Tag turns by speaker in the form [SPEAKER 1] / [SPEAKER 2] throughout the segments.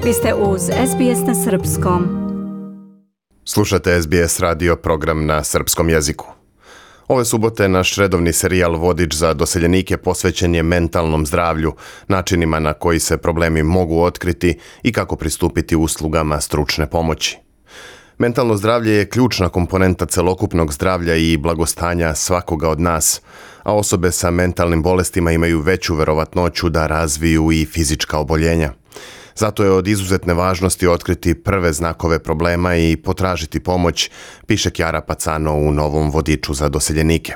[SPEAKER 1] Vi ste uz SBS na srpskom.
[SPEAKER 2] Slušate SBS radio program na srpskom jeziku. Ove subote naš redovni serijal Vodič za doseljenike posvećen je mentalnom zdravlju, načinima na koji se problemi mogu otkriti i kako pristupiti uslugama stručne pomoći. Mentalno zdravlje je ključna komponenta celokupnog zdravlja i blagostanja svakoga od nas, a osobe sa mentalnim bolestima imaju veću verovatnoću da razviju i fizička oboljenja. Zato je od izuzetne važnosti otkriti prve znakove problema i potražiti pomoć, piše Chiara Pazzano u novom vodiču za doseljenike.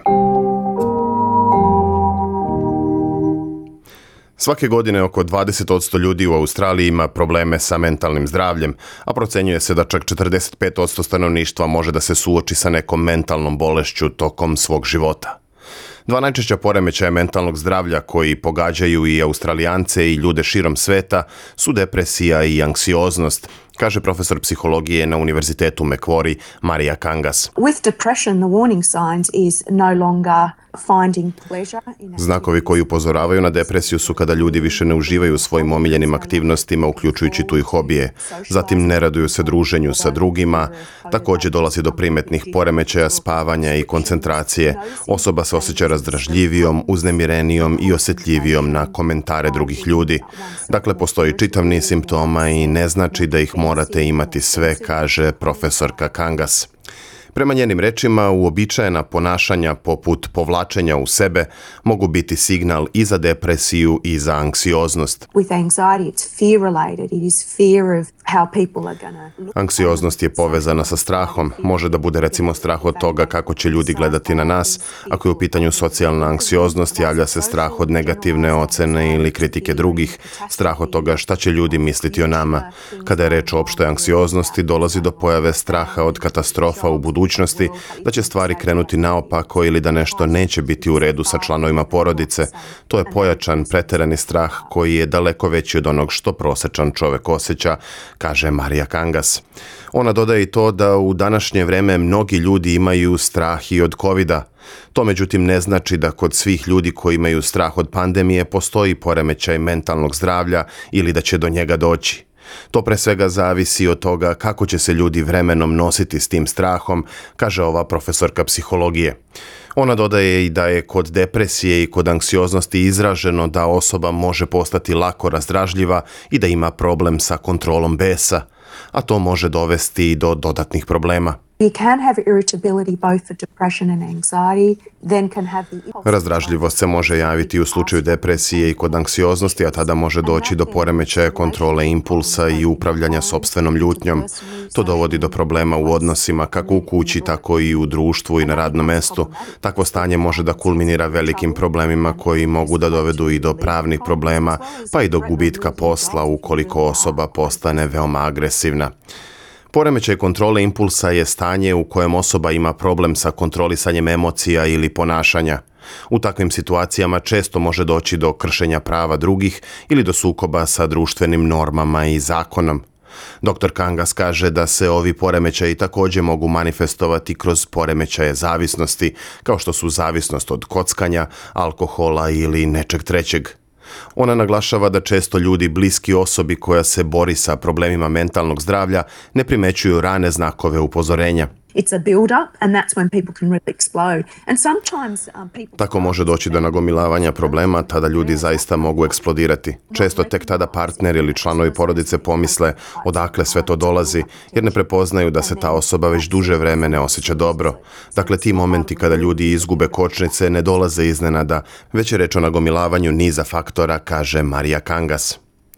[SPEAKER 2] Svake godine oko 20% ljudi u Australiji ima probleme sa mentalnim zdravljem, a procenjuje se da čak 45% stanovništva može da se suoči sa nekom mentalnom bolešću tokom svog života. Dva najčešća poremećaja mentalnog zdravlja koji pogađaju i Australijance i ljude širom sveta su depresija i anksioznost, kaže profesor psihologije na Univerzitetu Macquarie Maria Kangas.
[SPEAKER 3] With depression, the warning signs is no longer finding pleasure in
[SPEAKER 2] Znakovi koji upozoravaju na depresiju su kada ljudi više ne uživaju u svojim omiljenim aktivnostima, uključujući tu i hobije. Zatim ne raduju se druženju sa drugima. Također dolazi do primetnih poremećaja spavanja i koncentracije. Osoba se osjeća razdražljivijom, uznemirenijom i osjetljivijom na komentare drugih ljudi. Dakle, postoji čitav niz simptoma i ne znači da ih morate imati sve, kaže profesorka Kangas. Prema njenim rečima, uobičajena ponašanja poput povlačenja u sebe mogu biti signal i za depresiju i za anksioznost.
[SPEAKER 3] with anxiety, it's fear related. It is fear of how people are going to look.
[SPEAKER 2] Anksioznost je povezana sa strahom. Može da bude recimo strah od toga kako će ljudi gledati na nas. Ako je u pitanju socijalna anksioznost, javlja se strah od negativne ocene ili kritike drugih, strah od toga šta će ljudi misliti o nama. Kada je reč o opštoj anksioznosti, dolazi do pojave straha od katastrofa u budućnosti, da će stvari krenuti naopako ili da nešto neće biti u redu sa članovima porodice. To je pojačan, preterani strah koji je daleko veći od onog što prosječan čovjek osjeća, kaže Maria Kangas. Ona dodaje i to da u današnje vreme mnogi ljudi imaju strah i od covida. To međutim ne znači da kod svih ljudi koji imaju strah od pandemije postoji poremećaj mentalnog zdravlja ili da će do njega doći. To pre svega zavisi od toga kako će se ljudi vremenom nositi s tim strahom, kaže ova profesorka psihologije. Ona dodaje i da je kod depresije i kod anksioznosti izraženo da osoba može postati lako razdražljiva i da ima problem sa kontrolom besa, a to može dovesti i do dodatnih problema.
[SPEAKER 3] You can have irritability both for depression and anxiety, then can have the
[SPEAKER 2] Razdražljivost se može javiti u slučaju depresije i kod anksioznosti, a tada može doći do poremećaja kontrole impulsa i upravljanja sopstvenom ljutnjom. To dovodi do problema u odnosima kako u kući, tako i u društvu i na radnom mestu. Takvo stanje može da kulminira velikim problemima koji mogu da dovedu i do pravnih problema, pa i do gubitka posla ukoliko osoba postane veoma agresivna. Poremećaj kontrole impulsa je stanje u kojem osoba ima problem sa kontrolisanjem emocija ili ponašanja. U takvim situacijama često može doći do kršenja prava drugih ili do sukoba sa društvenim normama i zakonom. Dr. Kangas kaže da se ovi poremećaji također mogu manifestovati kroz poremećaje zavisnosti, kao što su zavisnost od kockanja, alkohola ili nečeg trećeg. Ona naglašava da često ljudi bliski osobi koja se bori sa problemima mentalnog zdravlja ne primećuju rane znakove upozorenja.
[SPEAKER 3] It's a build up and that's when people can really explode. And sometimes people
[SPEAKER 2] Tako može doći do nagomilavanja problema, tada ljudi zaista mogu eksplodirati. Često tek tada partner ili članovi porodice pomisle odakle sve to dolazi, jer ne prepoznaju da se ta osoba već duže vreme ne osjeća dobro. Dakle, ti momenti kada ljudi izgube kočnice ne dolaze iznenada, već je reč o nagomilavanju niza faktora, kaže Maria Kangas.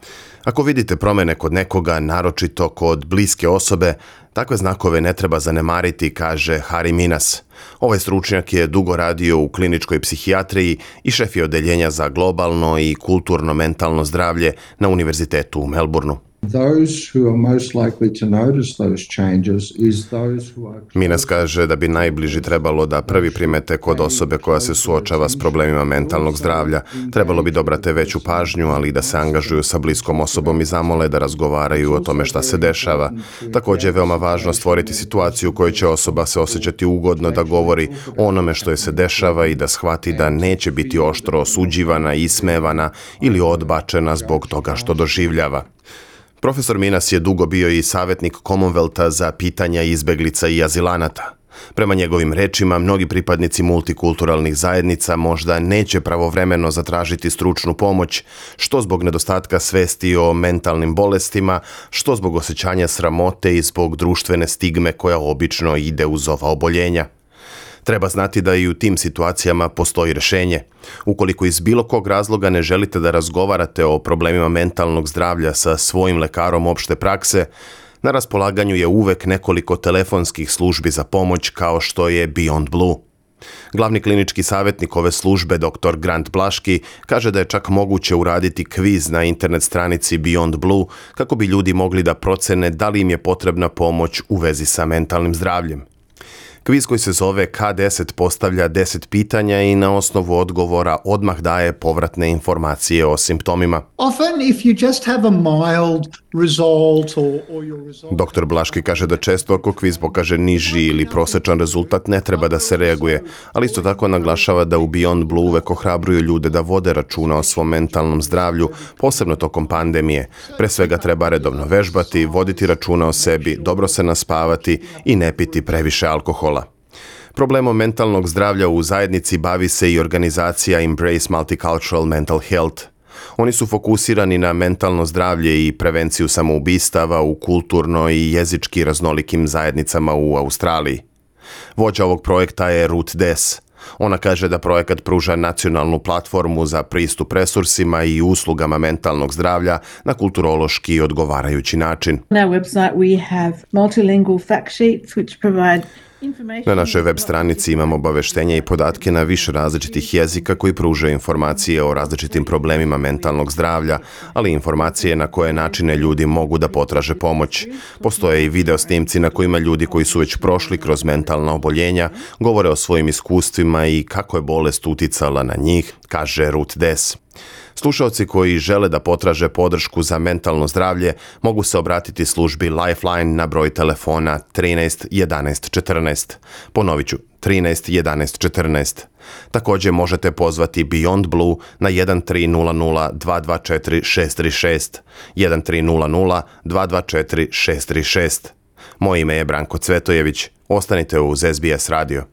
[SPEAKER 2] Ako vidite promjene kod nekoga, naročito kod bliske osobe, takve znakove ne treba zanemariti, kaže Harry Minas. Ovaj stručnjak je dugo radio u kliničkoj psihijatriji i šef je odeljenja za globalno i kulturno mentalno zdravlje na Univerzitetu u Melbourneu.
[SPEAKER 4] Those who are most likely to notice those changes is those who are
[SPEAKER 2] Minas kaže da bi najbliži trebalo da prvi primete kod osobe koja se suočava s problemima mentalnog zdravlja. Trebalo bi da obrate veću pažnju, ali i da se angažuju sa bliskom osobom i zamole da razgovaraju o tome šta se dešava. Također je veoma važno stvoriti situaciju u kojoj će osoba se osjećati ugodno da govori o onome što je se dešava i da shvati da neće biti oštro osuđivana, ismevana ili odbačena zbog toga što doživljava. Profesor Minas je dugo bio i savjetnik Commonwealtha za pitanja izbeglica i azilanata. Prema njegovim rečima, mnogi pripadnici multikulturalnih zajednica možda neće pravovremeno zatražiti stručnu pomoć, što zbog nedostatka svesti o mentalnim bolestima, što zbog osjećanja sramote i zbog društvene stigme koja obično ide uz ova oboljenja. Treba znati da i u tim situacijama postoji rješenje. Ukoliko iz bilo kog razloga ne želite da razgovarate o problemima mentalnog zdravlja sa svojim lekarom opšte prakse, na raspolaganju je uvek nekoliko telefonskih službi za pomoć kao što je Beyond Blue. Glavni klinički savjetnik ove službe, dr. Grant Blaški, kaže da je čak moguće uraditi kviz na internet stranici Beyond Blue kako bi ljudi mogli da procene da li im je potrebna pomoć u vezi sa mentalnim zdravljem. Kviz koji se zove K10 postavlja 10 pitanja i na osnovu odgovora odmah daje povratne informacije o simptomima.
[SPEAKER 5] Often if you just have a mild result or your result...
[SPEAKER 2] Dr. Blaški kaže da često ako kviz pokaže niži ili prosječan rezultat ne treba da se reaguje, ali isto tako naglašava da u Beyond Blue uvek ohrabruju ljude da vode računa o svom mentalnom zdravlju, posebno tokom pandemije. Pre svega treba redovno vežbati, voditi računa o sebi, dobro se naspavati i ne piti previše alkohola. Problemom mentalnog zdravlja u zajednici bavi se i organizacija Embrace Multicultural Mental Health. Oni su fokusirani na mentalno zdravlje i prevenciju samoubistava u kulturno i jezički raznolikim zajednicama u Australiji. Vođa ovog projekta je Ruth Dess. Ona kaže da projekat pruža nacionalnu platformu za pristup resursima i uslugama mentalnog zdravlja na kulturološki odgovarajući način.
[SPEAKER 6] On our website we have multilingual fact sheets which provide
[SPEAKER 2] Na našoj web stranici imamo obaveštenja i podatke na više različitih jezika koji pružaju informacije o različitim problemima mentalnog zdravlja, ali i informacije na koje načine ljudi mogu da potraže pomoć. Postoje i video snimci na kojima ljudi koji su već prošli kroz mentalna oboljenja govore o svojim iskustvima i kako je bolest uticala na njih, kaže Ruth Dess. Slušaoci koji žele da potraže podršku za mentalno zdravlje mogu se obratiti službi Lifeline na broj telefona 13 11 14. Ponovit ću, 13 11 14. Također možete pozvati Beyond Blue na 1300 224 636. 1300 224 636. Moje ime je Branko Cvetojević. Ostanite uz SBS radio.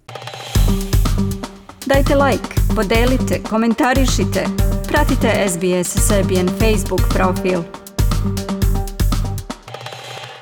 [SPEAKER 1] Dajte like, podelite, komentarišite. Pratite SBS Serbian Facebook profil.